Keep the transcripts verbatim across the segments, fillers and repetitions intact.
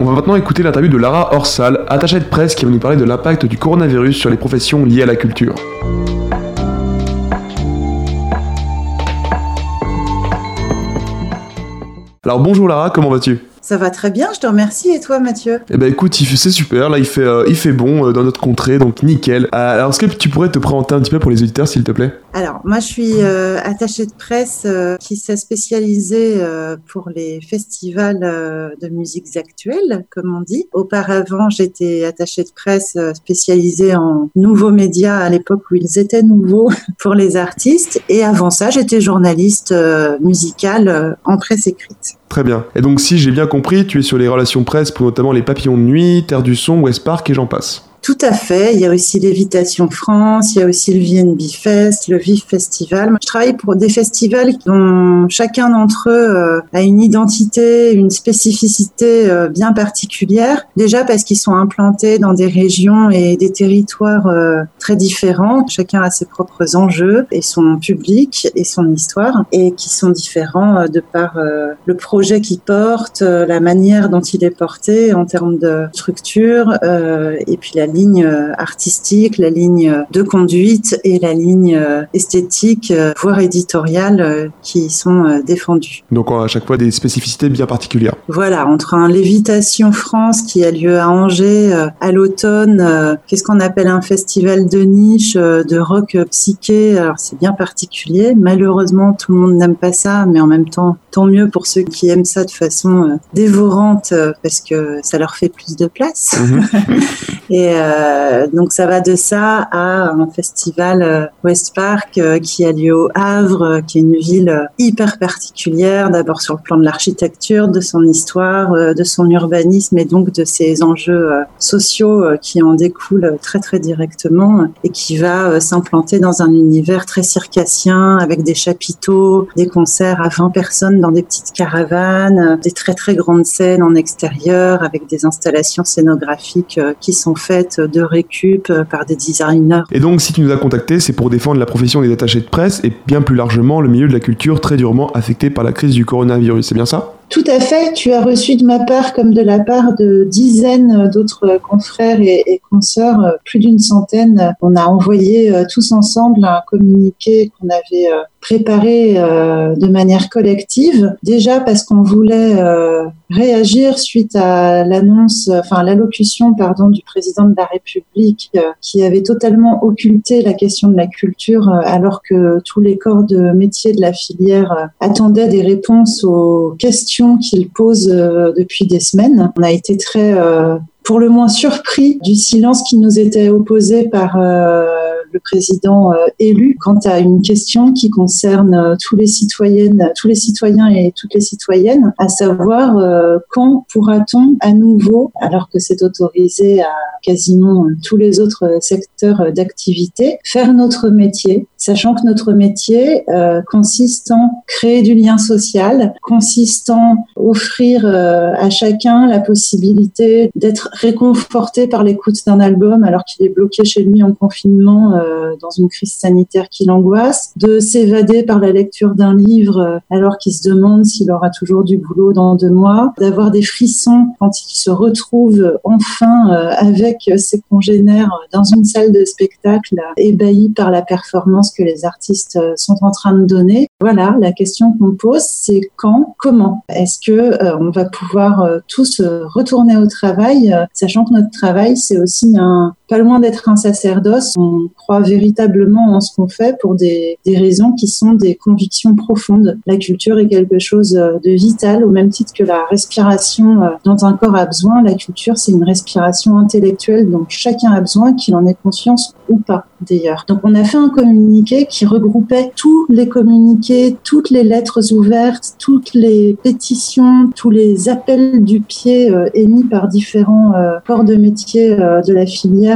va maintenant écouter l'interview de Lara Orsal, attachée de presse, qui va nous parler de l'impact du coronavirus sur les professions liées à la culture. Alors bonjour Lara, comment vas-tu ? Ça va très bien, je te remercie. Et toi, Mathieu ? Eh ben écoute, il fait, c'est super, là il fait, euh, il fait bon euh, dans notre contrée, donc nickel. Euh, alors est-ce que tu pourrais te présenter un petit peu pour les auditeurs, s'il te plaît ? Alors, moi je suis euh, attachée de presse euh, qui s'est spécialisée euh, pour les festivals euh, de musiques actuelles, comme on dit. Auparavant, j'étais attachée de presse euh, spécialisée en nouveaux médias à l'époque où ils étaient nouveaux pour les artistes. Et avant ça, j'étais journaliste euh, musicale euh, en presse écrite. Très bien. Et donc si j'ai bien compris, tu es sur les relations presse pour notamment les Papillons de Nuit, Terre du Son, West Park et j'en passe. Tout à fait. Il y a aussi Lévitation France, il y a aussi le V N B Fest, le V I F Festival. Je travaille pour des festivals dont chacun d'entre eux euh, a une identité, une spécificité euh, bien particulière. Déjà parce qu'ils sont implantés dans des régions et des territoires euh, très différents. Chacun a ses propres enjeux et son public et son histoire et qui sont différents euh, de par euh, le projet qu'ils portent, euh, la manière dont il est porté en termes de structure euh, et puis la ligne artistique, la ligne de conduite et la ligne esthétique, voire éditoriale qui sont défendues. Donc à chaque fois des spécificités bien particulières. Voilà, entre un Lévitation France qui a lieu à Angers à l'automne, qu'est-ce qu'on appelle un festival de niche, de rock psyché, alors c'est bien particulier. Malheureusement, tout le monde n'aime pas ça, mais en même temps, tant mieux pour ceux qui aiment ça de façon dévorante parce que ça leur fait plus de place. Mmh. Et euh, donc ça va de ça à un festival euh, West Park euh, qui a lieu au Havre, euh, qui est une ville euh, hyper particulière, d'abord sur le plan de l'architecture, de son histoire, euh, de son urbanisme et donc de ses enjeux euh, sociaux euh, qui en découlent très très directement et qui va euh, s'implanter dans un univers très circassien avec des chapiteaux, des concerts à vingt personnes dans des petites caravanes, euh, des très très grandes scènes en extérieur avec des installations scénographiques euh, qui sont faites de récup par des designers. Et donc, si tu nous as contacté, c'est pour défendre la profession des attachés de presse et bien plus largement le milieu de la culture très durement affecté par la crise du coronavirus, c'est bien ça ? Tout à fait. Tu as reçu de ma part, comme de la part de dizaines d'autres confrères et, et consoeurs, plus d'une centaine. On a envoyé euh, tous ensemble un communiqué qu'on avait euh, préparé euh, de manière collective. Déjà parce qu'on voulait euh, réagir suite à l'annonce, enfin l'allocution, pardon, du président de la République euh, qui avait totalement occulté la question de la culture euh, alors que tous les corps de métier de la filière euh, attendaient des réponses aux questions qu'il pose euh, depuis des semaines. On a été très, euh, pour le moins surpris du silence qui nous était opposé par euh, le président euh, élu quant à une question qui concerne euh, tous les citoyennes, tous les citoyens et toutes les citoyennes, à savoir euh, quand pourra-t-on à nouveau, alors que c'est autorisé à quasiment tous les autres secteurs d'activité, faire notre métier, sachant que notre métier euh, consiste en créer du lien social, consiste en offrir euh, à chacun la possibilité d'être réconforté par l'écoute d'un album alors qu'il est bloqué chez lui en confinement euh, dans une crise sanitaire qui l'angoisse, de s'évader par la lecture d'un livre euh, alors qu'il se demande s'il aura toujours du boulot dans deux mois, d'avoir des frissons quand il se retrouve enfin euh, avec ses congénères dans une salle de spectacle ébahi par la performance que les artistes sont en train de donner. Voilà, la question qu'on pose, c'est quand, comment ? Est-ce que euh, on va pouvoir euh, tous euh, retourner au travail, euh, sachant que notre travail, c'est aussi un, pas loin d'être un sacerdoce. On croit véritablement en ce qu'on fait pour des, des raisons qui sont des convictions profondes. La culture est quelque chose de vital, au même titre que la respiration euh, dont un corps a besoin. La culture, c'est une respiration intellectuelle dont chacun a besoin, qu'il en ait conscience ou pas, d'ailleurs. Donc, on a fait un communiqué qui regroupait tous les communiqués, toutes les lettres ouvertes, toutes les pétitions, tous les appels du pied euh, émis par différents euh, corps de métier euh, de la filière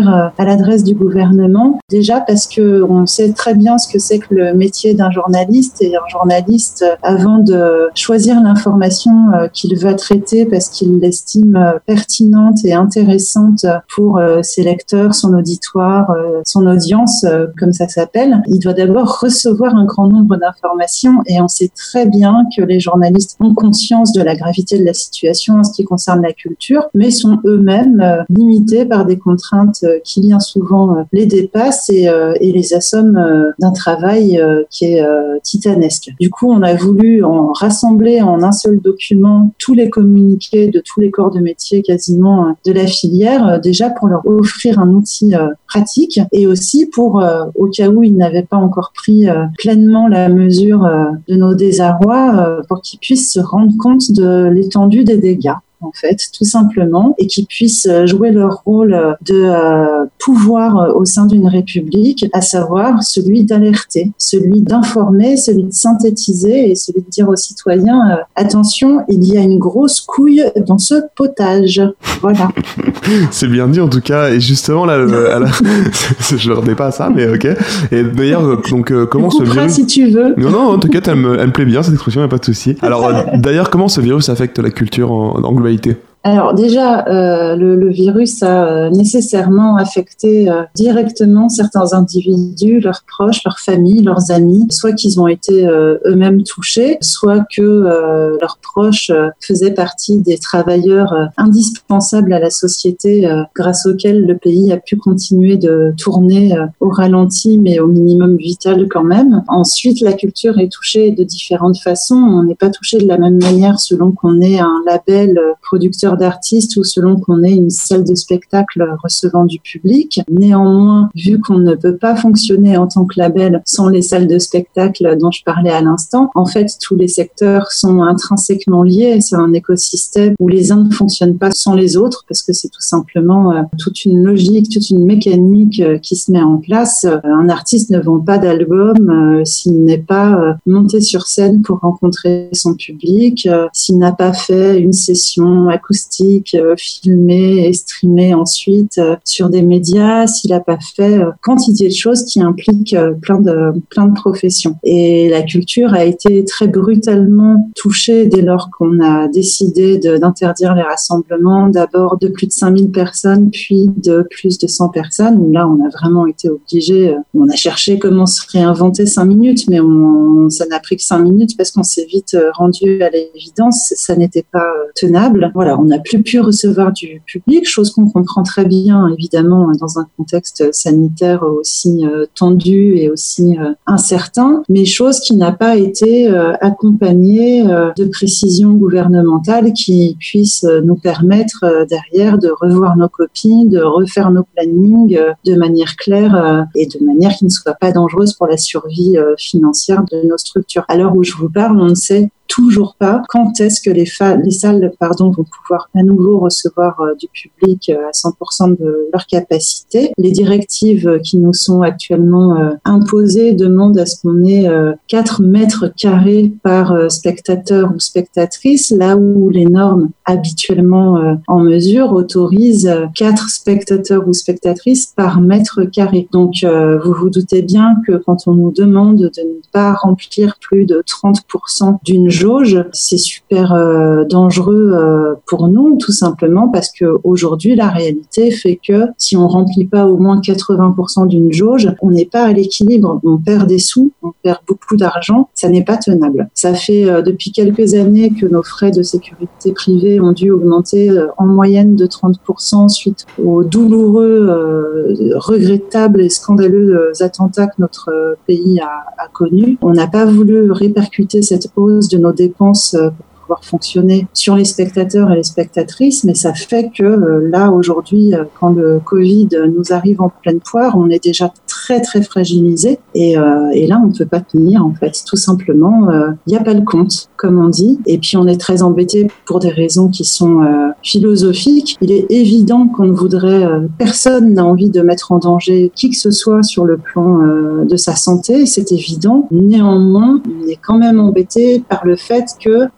sévère à l'adresse du gouvernement. Déjà parce que on sait très bien ce que c'est que le métier d'un journaliste, et un journaliste, avant de choisir l'information qu'il va traiter parce qu'il l'estime pertinente et intéressante pour ses lecteurs, son auditoire, son audience, comme ça s'appelle, il doit d'abord recevoir un grand nombre d'informations, et on sait très bien que les journalistes ont conscience de la gravité de la situation en ce qui concerne la culture, mais sont eux-mêmes limités par des contraintes qui bien souvent les dépassent et, et les assomment d'un travail qui est titanesque. Du coup, on a voulu en rassembler en un seul document tous les communiqués de tous les corps de métier quasiment de la filière, déjà pour leur offrir un outil pratique, et aussi pour, au cas où ils n'avaient pas encore pris pleinement la mesure de nos désarrois, pour qu'ils puissent se rendre compte de l'étendue des dégâts, en fait, tout simplement, et qui puissent jouer leur rôle de euh, pouvoir au sein d'une république, à savoir celui d'alerter, celui d'informer, celui de synthétiser et celui de dire aux citoyens euh, attention, il y a une grosse couille dans ce potage. Voilà. C'est bien dit en tout cas, et justement là, le, à la... je ne redais pas à ça, mais ok. Et d'ailleurs, donc euh, comment ce virus... si tu veux. Non, non, en tout cas, elle me, elle me plaît bien cette expression, il n'y a pas de souci. Alors euh, d'ailleurs, comment ce virus affecte la culture en, en globalité? Alors déjà, euh, le, le virus a euh, nécessairement affecté euh, directement certains individus, leurs proches, leurs familles, leurs amis, soit qu'ils ont été euh, eux-mêmes touchés, soit que euh, leurs proches euh, faisaient partie des travailleurs euh, indispensables à la société, euh, grâce auxquels le pays a pu continuer de tourner euh, au ralenti, mais au minimum vital quand même. Ensuite, la culture est touchée de différentes façons. On n'est pas touché de la même manière selon qu'on est un label euh, producteur d'artistes ou selon qu'on est une salle de spectacle recevant du public. Néanmoins, vu qu'on ne peut pas fonctionner en tant que label sans les salles de spectacle dont je parlais à l'instant, en fait, tous les secteurs sont intrinsèquement liés. C'est un écosystème où les uns ne fonctionnent pas sans les autres, parce que c'est tout simplement euh, toute une logique, toute une mécanique euh, qui se met en place. Euh, un artiste ne vend pas d'album euh, s'il n'est pas euh, monté sur scène pour rencontrer son public, euh, s'il n'a pas fait une session acoustique Euh, filmé et streamé ensuite euh, sur des médias, s'il n'a pas fait euh, quantité de choses qui impliquent euh, plein de plein de professions. Et la culture a été très brutalement touchée dès lors qu'on a décidé de, d'interdire les rassemblements, d'abord de plus de cinq mille personnes, puis de plus de cent personnes, où là on a vraiment été obligé, euh, on a cherché comment se réinventer cinq minutes, mais on, ça n'a pris que cinq minutes parce qu'on s'est vite euh, rendu à l'évidence, ça n'était pas euh, tenable. Voilà, on n'a plus pu recevoir du public, chose qu'on comprend très bien, évidemment, dans un contexte sanitaire aussi euh, tendu et aussi euh, incertain, mais chose qui n'a pas été euh, accompagnée euh, de précisions gouvernementales qui puissent euh, nous permettre euh, derrière de revoir nos copies, de refaire nos plannings euh, de manière claire euh, et de manière qui ne soit pas dangereuse pour la survie euh, financière de nos structures. À l'heure où je vous parle, on ne sait toujours pas quand est-ce que les, fa- les salles pardon, vont pouvoir à nouveau recevoir euh, du public euh, à cent pour cent de leur capacité. Les directives euh, qui nous sont actuellement euh, imposées demandent à ce qu'on ait euh, quatre mètres carrés par euh, spectateur ou spectatrice, là où les normes habituellement euh, en mesure autorisent euh, quatre spectateurs ou spectatrices par mètre carré. Donc euh, vous vous doutez bien que quand on nous demande de ne pas remplir plus de trente pour cent d'une jauge, c'est super euh, dangereux euh, pour nous, tout simplement parce que aujourd'hui la réalité fait que si on remplit pas au moins quatre-vingts pour cent d'une jauge, on n'est pas à l'équilibre, on perd des sous, on perd beaucoup d'argent, ça n'est pas tenable. Ça fait euh, depuis quelques années que nos frais de sécurité privée ont dû augmenter euh, en moyenne de trente pour cent suite aux douloureux, euh, regrettables et scandaleux euh, attentats que notre euh, pays a, a connus. On n'a pas voulu répercuter cette hausse de nos dépenses euh, pour pouvoir fonctionner sur les spectateurs et les spectatrices, mais ça fait que euh, là aujourd'hui, euh, quand le Covid nous arrive en pleine poire, on est déjà très très fragilisé et, euh, et là on ne peut pas tenir en fait, tout simplement. Il euh, n'y a pas le compte, comme on dit, et puis on est très embêté pour des raisons qui sont euh, philosophiques. Il est évident qu'on ne voudrait, euh, personne n'a envie de mettre en danger qui que ce soit sur le plan euh, de sa santé, c'est évident. Néanmoins, on est quand même embêté par le fait que cette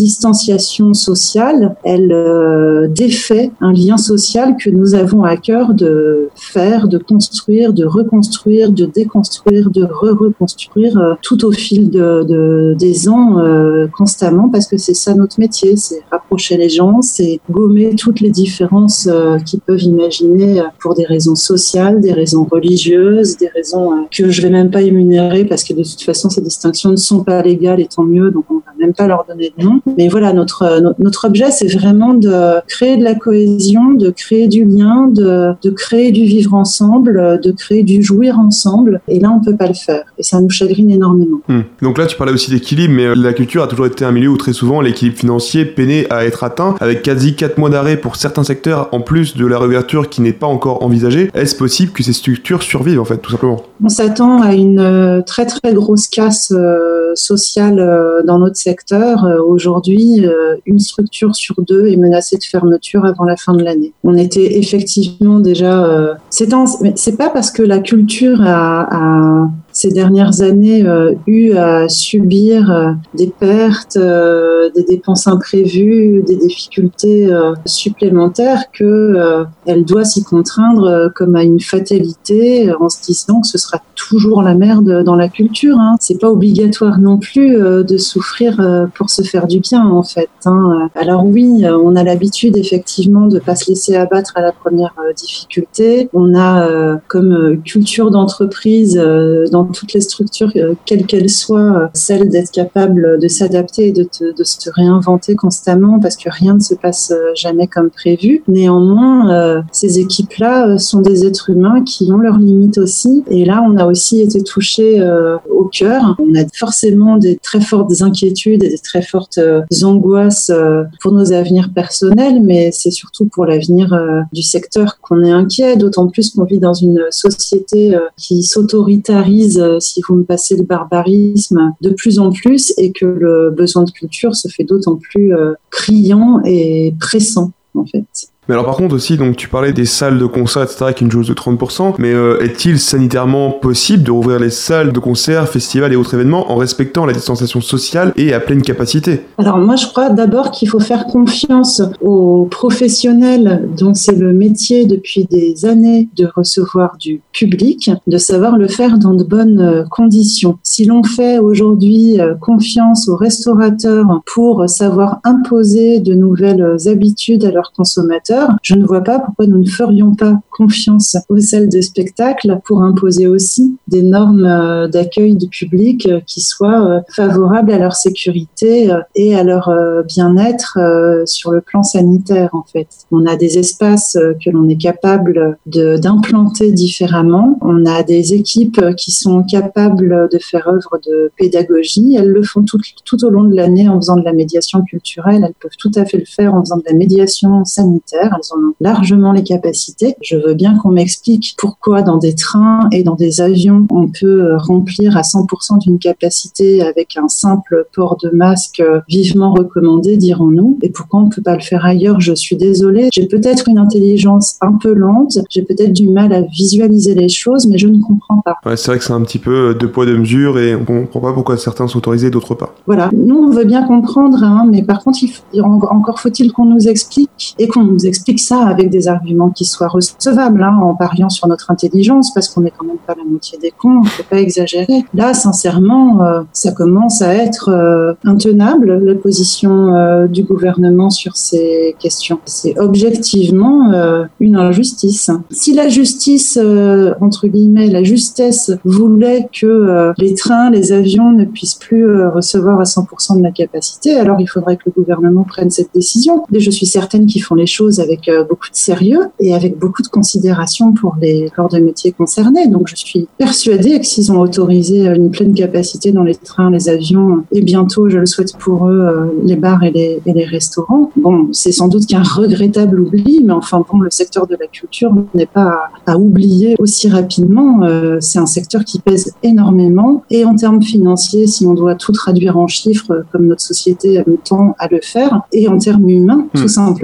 distanciation sociale, elle euh, défait un lien social que nous avons à cœur de faire, de construire, de reconstruire, de déconstruire, de re-reconstruire euh, tout au fil de, de, des ans euh, constamment, parce que c'est ça notre métier, c'est rapprocher les gens, c'est gommer toutes les différences euh, qu'ils peuvent imaginer euh, pour des raisons sociales, des raisons religieuses, des raisons euh, que je vais même pas énumérer parce que de toute façon ces distinctions ne sont pas légales et tant mieux, donc on va même pas leur donner de nom. Mais voilà, notre notre, notre objet, c'est vraiment de créer de la cohésion, de créer du lien, de, de créer du vivre ensemble, de créer du jouir ensemble. Et là, on peut pas le faire. Et ça nous chagrine énormément. Hum. Donc là, tu parlais aussi d'équilibre, mais la culture a toujours été un milieu où très souvent l'équilibre financier peinait à être atteint, avec quasi quatre mois d'arrêt pour certains secteurs, en plus de la réouverture qui n'est pas encore envisagée. Est-ce possible que ces structures survivent, en fait, tout simplement ? On s'attend à une euh, très très grosse casse euh, sociale euh, dans notre secteur. Euh, aujourd'hui, euh, une structure sur deux est menacée de fermeture avant la fin de l'année. On était effectivement déjà... Euh, c'est, un, c'est pas parce que la culture a... a ces dernières années euh, eu à subir euh, des pertes, euh, des dépenses imprévues, des difficultés euh, supplémentaires que euh, elle doit s'y contraindre euh, comme à une fatalité euh, en se disant que ce sera toujours la merde dans la culture. Hein. C'est pas obligatoire non plus euh, de souffrir euh, pour se faire du bien en fait. Hein. Alors oui, euh, on a l'habitude effectivement de pas se laisser abattre à la première euh, difficulté. On a euh, comme euh, culture d'entreprise euh, dans toutes les structures, euh, quelles qu'elles soient, euh, celle d'être capable de s'adapter et de, te, de se réinventer constamment parce que rien ne se passe euh, jamais comme prévu. Néanmoins, euh, ces équipes-là euh, sont des êtres humains qui ont leurs limites aussi. Et là, on a aussi été touchés euh, au cœur. On a forcément des très fortes inquiétudes et des très fortes euh, angoisses euh, pour nos avenirs personnels, mais c'est surtout pour l'avenir euh, du secteur qu'on est inquiet, d'autant plus qu'on vit dans une société euh, qui s'autoritarise, euh, si vous me passez le barbarisme, de plus en plus, et que le besoin de culture se fait d'autant plus euh, criant et pressant, en fait. Mais alors par contre aussi, donc tu parlais des salles de concert, et cetera, avec une jauge de trente pour cent, mais euh, est-il sanitairement possible de rouvrir les salles de concert, festivals et autres événements en respectant la distanciation sociale et à pleine capacité ? Alors moi je crois d'abord qu'il faut faire confiance aux professionnels dont c'est le métier depuis des années de recevoir du public, de savoir le faire dans de bonnes conditions. Si l'on fait aujourd'hui confiance aux restaurateurs pour savoir imposer de nouvelles habitudes à leurs consommateurs, je ne vois pas pourquoi nous ne ferions pas confiance aux salles de spectacle pour imposer aussi des normes d'accueil du public qui soient favorables à leur sécurité et à leur bien-être sur le plan sanitaire, en fait. On a des espaces que l'on est capable de, d'implanter différemment. On a des équipes qui sont capables de faire œuvre de pédagogie. Elles le font tout, tout au long de l'année en faisant de la médiation culturelle. Elles peuvent tout à fait le faire en faisant de la médiation sanitaire. Elles en ont largement les capacités. Je veux bien qu'on m'explique pourquoi dans des trains et dans des avions, on peut remplir à cent pour cent d'une capacité avec un simple port de masque vivement recommandé, dirons-nous, et pourquoi on ne peut pas le faire ailleurs. Je suis désolée. J'ai peut-être une intelligence un peu lente, j'ai peut-être du mal à visualiser les choses, mais je ne comprends pas. Ouais, c'est vrai que c'est un petit peu deux poids, deux mesures, et on ne comprend pas pourquoi certains sont autorisés et d'autres pas. Voilà. Nous, on veut bien comprendre, hein, mais par contre, il faut, encore faut-il qu'on nous explique, et qu'on nous explique ça avec des arguments qui soient recevables, hein, en pariant sur notre intelligence, parce qu'on n'est quand même pas la moitié des cons, on ne peut pas exagérer. Là, sincèrement, euh, ça commence à être euh, intenable, la position euh, du gouvernement sur ces questions. C'est objectivement euh, une injustice. Si la justice, euh, entre guillemets, la justesse voulait que euh, les trains, les avions ne puissent plus euh, recevoir à cent pour cent de la capacité, alors il faudrait que le gouvernement prenne cette décision. Et je suis certaine qu'ils font les choses avec euh, beaucoup de sérieux et avec beaucoup de considération pour les corps de métier concernés. Donc je suis persuadée que s'ils ont autorisé une pleine capacité dans les trains, les avions, et bientôt, je le souhaite pour eux, euh, les bars et les, et les restaurants, bon, c'est sans doute qu'un regrettable oubli, mais enfin bon, le secteur de la culture n'est pas à, à oublier aussi rapidement. Euh, c'est un secteur qui pèse énormément, et en termes financiers, si on doit tout traduire en chiffres, comme notre société tend à le faire, et en termes humains, mmh. tout simplement.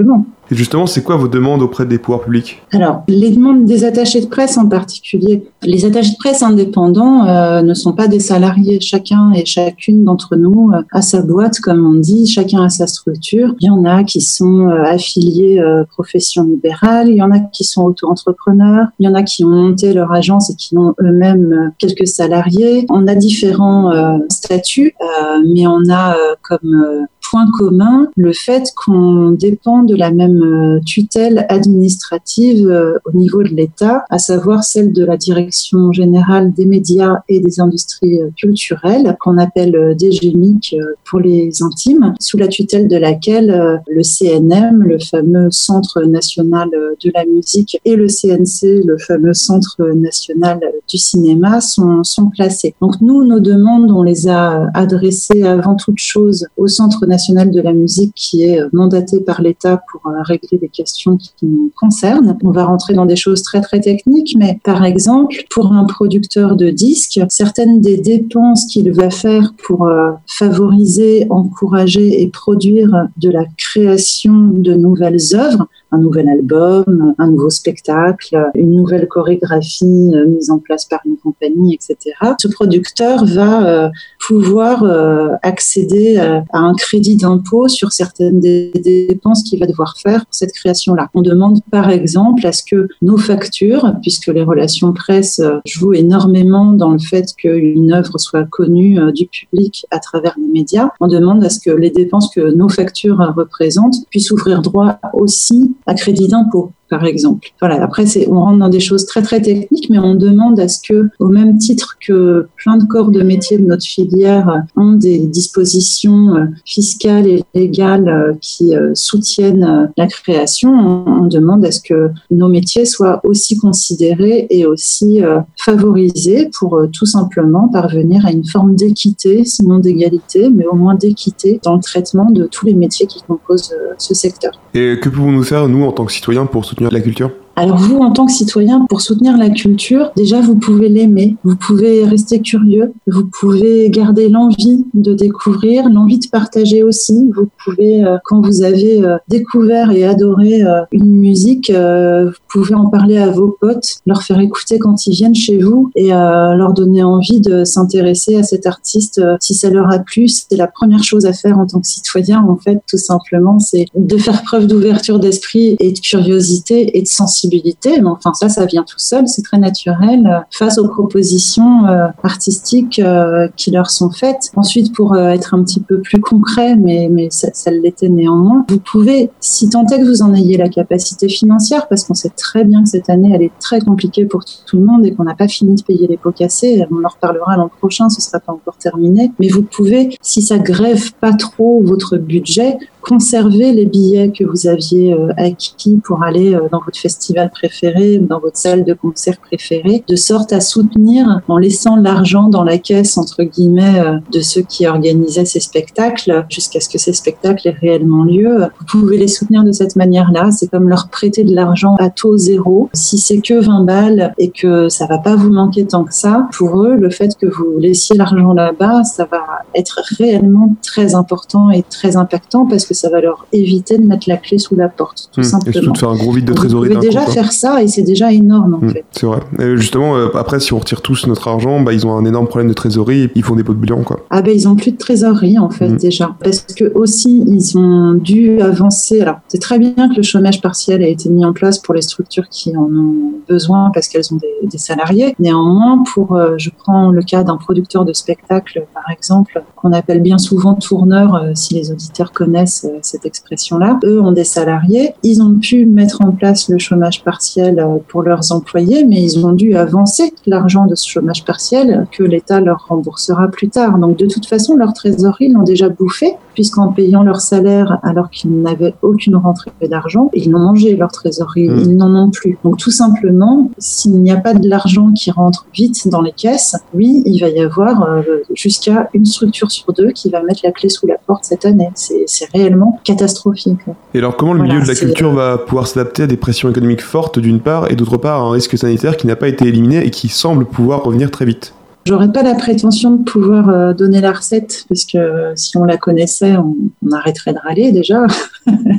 Et justement, c'est quoi vos demandes auprès des pouvoirs publics ? Alors, les demandes des attachés de presse en particulier. Les attachés de presse indépendants euh, ne sont pas des salariés. Chacun et chacune d'entre nous euh, a sa boîte, comme on dit, chacun a sa structure. Il y en a qui sont euh, affiliés euh, profession libérale, il y en a qui sont auto-entrepreneurs, il y en a qui ont monté leur agence et qui ont eux-mêmes euh, quelques salariés. On a différents euh, statuts, euh, mais on a euh, comme euh, point commun le fait qu'on dépend de la même euh, tutelle administrative euh, au niveau de l'État, à savoir celle de la Direction générale des médias et des industries euh, culturelles, qu'on appelle euh, D G M I C euh, pour les intimes, sous la tutelle de laquelle euh, le C N M, le fameux Centre national euh, de la musique, et le C N C, le fameux Centre national du cinéma, sont, sont placés. Donc nous, nos demandes, on les a adressées avant toute chose au Centre national de la musique, qui est mandaté par l'État pour euh, régler des questions qui, qui nous concernent. On va rentrer dans des choses très très techniques, mais par exemple, pour un producteur de disques, certaines des dépenses qu'il va faire pour euh, favoriser, encourager et produire de la création de nouvelles œuvres, un nouvel album, un nouveau spectacle, une nouvelle chorégraphie euh, mise en place par une compagnie, et cetera. Ce producteur va euh, pouvoir euh, accéder euh, à un crédit d'impôt sur certaines des dépenses qu'il va devoir faire pour cette création-là. On demande par exemple à ce que nos factures, puisque les relations presse euh, jouent énormément dans le fait qu'une œuvre soit connue euh, du public à travers les médias, on demande à ce que les dépenses que nos factures euh, représentent puissent ouvrir droit aussi à crédit d'impôt, par exemple. Voilà. Après, c'est, on rentre dans des choses très très techniques, mais on demande à ce que, au même titre que plein de corps de métiers de notre filière ont des dispositions fiscales et légales qui soutiennent la création, on demande à ce que nos métiers soient aussi considérés et aussi favorisés pour tout simplement parvenir à une forme d'équité, sinon d'égalité, mais au moins d'équité dans le traitement de tous les métiers qui composent ce secteur. Et que pouvons-nous faire, nous, en tant que citoyens, pour soutenir la culture ? Alors vous, en tant que citoyen, pour soutenir la culture, déjà vous pouvez l'aimer, vous pouvez rester curieux, vous pouvez garder l'envie de découvrir, l'envie de partager aussi. Vous pouvez, euh, quand vous avez euh, découvert et adoré euh, une musique, euh, vous pouvez en parler à vos potes, leur faire écouter quand ils viennent chez vous et euh, leur donner envie de s'intéresser à cet artiste. Euh, si ça leur a plu, c'est la première chose à faire en tant que citoyen, en fait, tout simplement, c'est de faire preuve d'ouverture d'esprit et de curiosité et de sensibilité. Mais enfin, ça, ça vient tout seul, c'est très naturel euh, face aux propositions euh, artistiques euh, qui leur sont faites. Ensuite, pour euh, être un petit peu plus concret, mais, mais ça, ça l'était néanmoins, vous pouvez, si tant est que vous en ayez la capacité financière, parce qu'on sait très bien que cette année, elle est très compliquée pour tout le monde et qu'on n'a pas fini de payer les pots cassés, on en reparlera l'an prochain, ce ne sera pas encore terminé, mais vous pouvez, si ça grève pas trop votre budget, conserver les billets que vous aviez euh, acquis pour aller euh, dans votre festival préféré ou dans votre salle de concert préférée, de sorte à soutenir, en laissant l'argent dans la caisse, entre guillemets, euh, de ceux qui organisaient ces spectacles, jusqu'à ce que ces spectacles aient réellement lieu. Vous pouvez les soutenir de cette manière-là. C'est comme leur prêter de l'argent à taux zéro. Si c'est que vingt balles et que ça va pas vous manquer tant que ça, pour eux, le fait que vous laissiez l'argent là-bas, ça va être réellement très important et très impactant parce que ça va leur éviter de mettre la clé sous la porte, tout mmh, simplement. Et surtout de faire un gros vide de trésorerie. Vous pouvez déjà coup, faire ça et c'est déjà énorme en mmh, fait. C'est vrai. Et justement, euh, après, si on retire tous notre argent, bah, ils ont un énorme problème de trésorerie et ils font des pots de bilan, quoi. Ah ben, ils ont plus de trésorerie en fait mmh. déjà. Parce que aussi, ils ont dû avancer. Alors, c'est très bien que le chômage partiel a été mis en place pour les structures qui en ont besoin parce qu'elles ont des, des salariés. Néanmoins, pour, euh, je prends le cas d'un producteur de spectacle, par exemple, qu'on appelle bien souvent tourneur, euh, si les auditeurs connaissent euh, cette expression-là. Eux ont des salariés. Ils ont pu mettre en place le chômage partiel euh, pour leurs employés, mais ils ont dû avancer l'argent de ce chômage partiel que l'État leur remboursera plus tard. Donc, de toute façon, leur trésorerie l'ont déjà bouffé, puisqu'en payant leur salaire alors qu'ils n'avaient aucune rentrée d'argent, ils n'ont mangé leur trésorerie, mmh. ils n'en ont plus. Donc, tout simplement, s'il n'y a pas de l'argent qui rentre vite dans les caisses, oui, il va y avoir euh, jusqu'à une structure sur deux qui va mettre la clé sous la porte cette année. C'est, c'est réellement catastrophique. Et alors, comment le voilà, milieu de la culture va pouvoir s'adapter à des pressions économiques fortes d'une part, et d'autre part à un risque sanitaire qui n'a pas été éliminé et qui semble pouvoir revenir très vite? J'aurais pas la prétention de pouvoir euh, donner la recette, parce que euh, si on la connaissait, on, on arrêterait de râler déjà.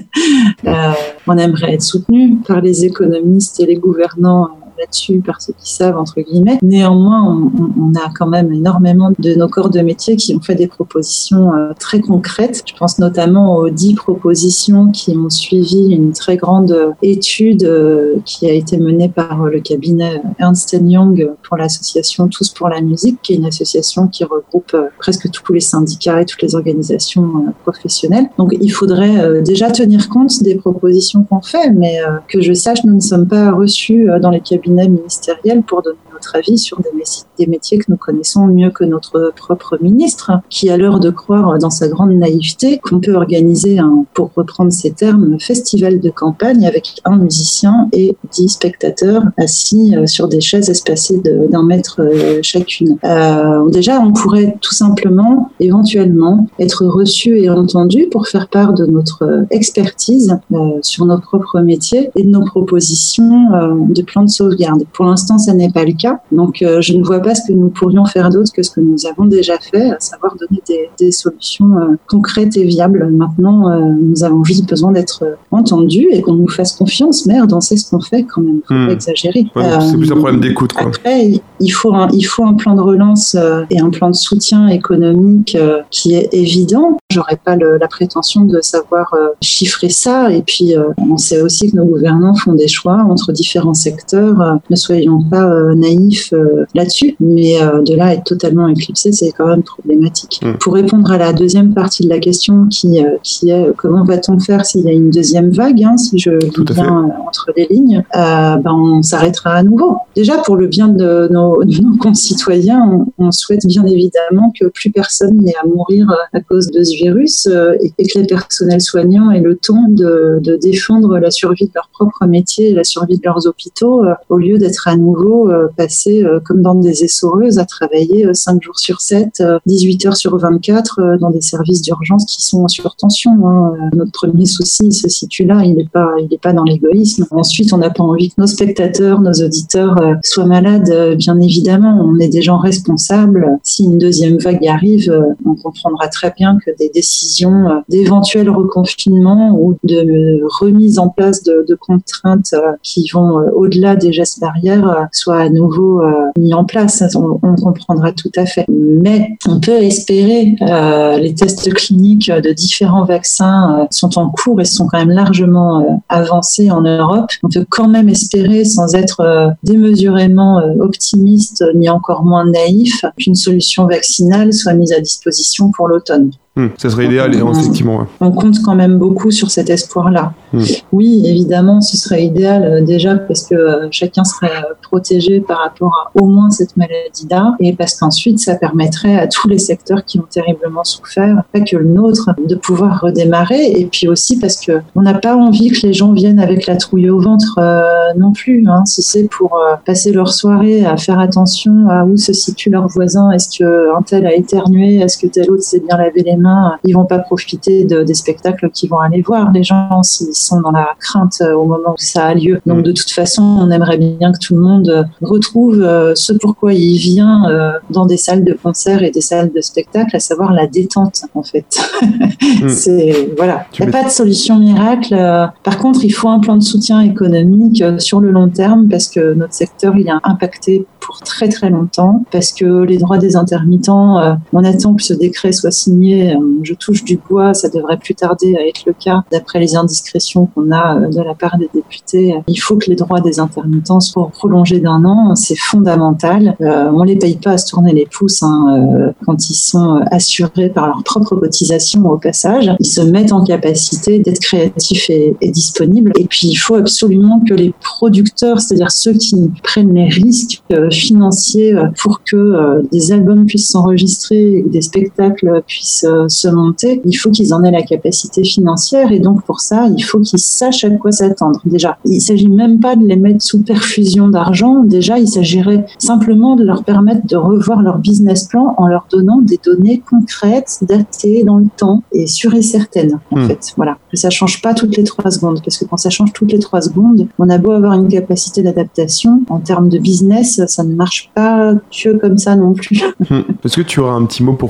euh, on aimerait être soutenu par les économistes et les gouvernants là-dessus, par ceux qui savent, entre guillemets. Néanmoins, on, on a quand même énormément de nos corps de métier qui ont fait des propositions euh, très concrètes. Je pense notamment aux dix propositions qui ont suivi une très grande étude euh, qui a été menée par euh, le cabinet Ernst and Young pour l'association Tous pour la musique, qui est une association qui regroupe euh, presque tous les syndicats et toutes les organisations euh, professionnelles. Donc, il faudrait euh, déjà tenir compte des propositions qu'on fait, mais euh, que je sache, nous ne sommes pas reçus euh, dans les cabinets ministériel pour donner notre avis sur des, métiers, des métiers que nous connaissons mieux que notre propre ministre, qui a l'heure de croire dans sa grande naïveté qu'on peut organiser un, pour reprendre ces termes, un festival de campagne avec un musicien et dix spectateurs assis sur des chaises espacées de, d'un mètre chacune. Euh, déjà, on pourrait tout simplement, éventuellement, être reçu et entendu pour faire part de notre expertise euh, sur nos propres métiers et de nos propositions euh, de plans de sauvegarde. Pour l'instant, ça n'est pas le cas. Donc, euh, je ne vois pas ce que nous pourrions faire d'autre que ce que nous avons déjà fait, à savoir donner des, des solutions euh, concrètes et viables. Maintenant, euh, nous avons juste besoin d'être euh, entendus et qu'on nous fasse confiance. Merde, on sait ce qu'on fait quand même. Il ne faut mmh. pas exagérer. Ouais, euh, c'est plus un problème d'écoute, quoi. Après, il faut un, il faut un plan de relance euh, et un plan de soutien économique euh, qui est évident. J'aurais pas le, la prétention de savoir euh, chiffrer ça. Et puis, euh, on sait aussi que nos gouvernants font des choix entre différents secteurs. Euh, ne soyons pas euh, naïfs euh, là-dessus. Mais euh, de là à être totalement éclipsé, c'est quand même problématique. Mmh. Pour répondre à la deuxième partie de la question, qui, euh, qui est euh, comment va-t-on faire s'il y a une deuxième vague, hein, si je lis bien euh, entre les lignes, euh, ben, on s'arrêtera à nouveau. Déjà, pour le bien de nos, de nos concitoyens, on, on souhaite bien évidemment que plus personne n'ait à mourir à cause de ce virus euh, et, et que les personnels soignants aient le temps de, de défendre la survie de leur propre métier et la survie de leurs hôpitaux euh, au lieu d'être à nouveau euh, passés euh, comme dans des essoreuses à travailler euh, cinq jours sur sept, euh, dix-huit heures sur vingt-quatre euh, dans des services d'urgence qui sont en surtension. Hein. Euh, notre premier souci il se situe là, il n'est pas, il n'est pas dans l'égoïsme. Ensuite, on n'a pas envie que nos spectateurs, nos auditeurs euh, soient malades, euh, bien évidemment. On est des gens responsables. Si une deuxième vague arrive, euh, on comprendra très bien que des décisions euh, d'éventuel reconfinement ou de remise en place de, de contraintes euh, qui vont euh, au-delà des gestes barrières euh, soient à nouveau euh, mis en place. On, on comprendra tout à fait. Mais on peut espérer, euh, les tests cliniques de différents vaccins euh, sont en cours et sont quand même largement euh, avancés en Europe. On peut quand même espérer, sans être euh, démesurément euh, optimiste ni encore moins naïf, qu'une solution vaccinale soit mise à disposition pour l'automne. Mmh, ça serait idéal, on, effectivement. Ouais. On compte quand même beaucoup sur cet espoir-là. Mmh. Oui, évidemment, ce serait idéal euh, déjà parce que euh, chacun serait euh, protégé par rapport à au moins cette maladie-là et parce qu'ensuite, ça permettrait à tous les secteurs qui ont terriblement souffert, pas que le nôtre, de pouvoir redémarrer. Et puis aussi parce que on n'a pas envie que les gens viennent avec la trouille au ventre euh, non plus. Hein. Si c'est pour euh, passer leur soirée à faire attention à où se situe leur voisin, est-ce qu'un tel a éternué, est-ce que tel autre s'est bien lavé les mains, ils vont pas profiter de, des spectacles qu'ils vont aller voir. Les gens, s'ils sont dans la crainte au moment où ça a lieu. Donc, de toute façon, on aimerait bien que tout le monde retrouve ce pourquoi il vient dans des salles de concert et des salles de spectacle, à savoir la détente, en fait. Mmh. C'est, voilà. Il n'y a pas de solution miracle. Par contre, il faut un plan de soutien économique sur le long terme parce que notre secteur, il est impacté pour très très longtemps, parce que les droits des intermittents, on attend que ce décret soit signé. Je touche du bois, ça devrait plus tarder à être le cas d'après les indiscrétions qu'on a de la part des députés. Il faut que les droits des intermittents soient prolongés d'un an, c'est fondamental. Euh, on les paye pas à se tourner les pouces hein, euh, quand ils sont assurés par leur propre cotisation au passage. Ils se mettent en capacité d'être créatifs et, et disponibles. Et puis il faut absolument que les producteurs, c'est-à-dire ceux qui prennent les risques euh, financiers pour que euh, des albums puissent s'enregistrer, des spectacles puissent euh, se monter, il faut qu'ils en aient la capacité financière et donc pour ça, il faut qu'ils sachent à quoi s'attendre. Déjà, il ne s'agit même pas de les mettre sous perfusion d'argent, déjà il s'agirait simplement de leur permettre de revoir leur business plan en leur donnant des données concrètes, datées dans le temps et sûres et certaines en mmh. fait. Voilà. Que ça ne change pas toutes les trois secondes parce que quand ça change toutes les trois secondes, on a beau avoir une capacité d'adaptation, en termes de business, ça ne marche pas que comme ça non plus. Mmh. Est-ce que tu auras un petit mot pour conclure ?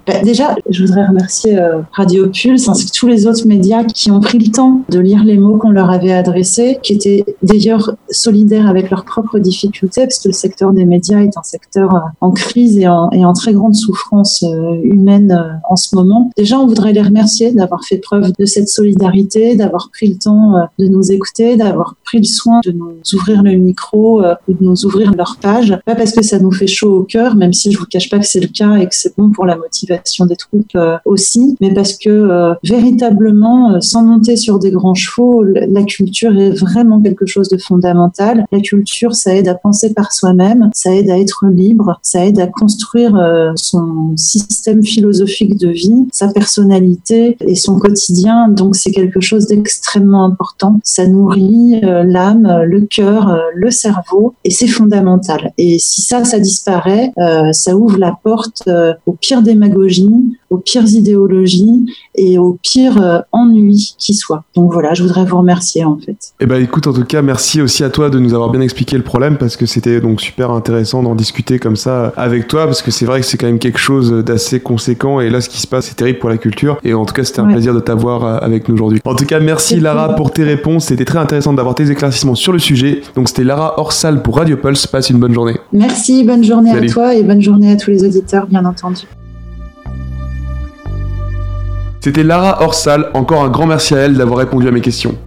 Bah, déjà, je voudrais remercier euh, Radio Pulse ainsi que tous les autres médias qui ont pris le temps de lire les mots qu'on leur avait adressés, qui étaient d'ailleurs solidaires avec leurs propres difficultés, parce que le secteur des médias est un secteur euh, en crise et en, et en très grande souffrance euh, humaine euh, en ce moment. Déjà, on voudrait les remercier d'avoir fait preuve de cette solidarité, d'avoir pris le temps euh, de nous écouter, d'avoir pris le soin de nous ouvrir le micro euh, ou de nous ouvrir leur page. Pas parce que ça nous fait chaud au cœur, même si je vous cache pas que c'est le cas et que c'est bon pour la motivation des troupes euh, aussi, mais parce que euh, véritablement, euh, sans monter sur des grands chevaux, la culture est vraiment quelque chose de fondamental. La culture, ça aide à penser par soi-même, ça aide à être libre, ça aide à construire euh, son système philosophique de vie, sa personnalité et son quotidien. Donc c'est quelque chose d'extrêmement important. Ça nourrit euh, l'âme, le cœur, euh, le cerveau et c'est fondamental. Et si ça, ça disparaît, euh, ça ouvre la porte euh, aux pires démagogies, aux pires idéologies et aux pires euh, ennuis qui soient. Donc voilà, je voudrais vous remercier en fait. Eh ben écoute, en tout cas, merci aussi à toi de nous avoir bien expliqué le problème parce que c'était donc super intéressant d'en discuter comme ça avec toi parce que c'est vrai que c'est quand même quelque chose d'assez conséquent et là ce qui se passe c'est terrible pour la culture et en tout cas c'était un ouais. plaisir de t'avoir avec nous aujourd'hui. En tout cas, merci c'est Lara pour tes réponses, c'était très intéressant d'avoir tes éclaircissements sur le sujet. Donc c'était Lara Orsal pour Radio Pulse, passe une bonne journée. Merci, bonne journée Salut. À toi et bonne journée à tous les auditeurs bien entendu. C'était Lara Orsal, encore un grand merci à elle d'avoir répondu à mes questions.